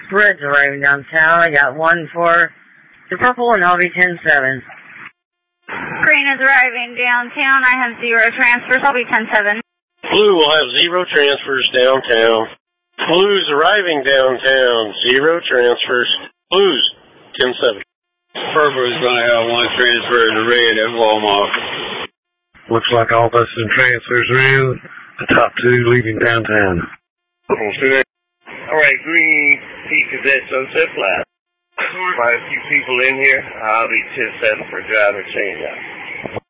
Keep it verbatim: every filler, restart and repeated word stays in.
Red's arriving downtown. I got one for the purple, and I'll be ten seven. Green is arriving downtown. I have zero transfers. I'll be ten seven. Blue will have zero transfers downtown. Blue's arriving downtown. Zero transfers. Blue's ten seven. Purple is going to have one transfer to red at Walmart. Looks like all buses and transfers are in. The top two leaving downtown. All right, Green, P Cadet Sunset Flat. Quite a few people in here. I'll be ten seven for driver change out.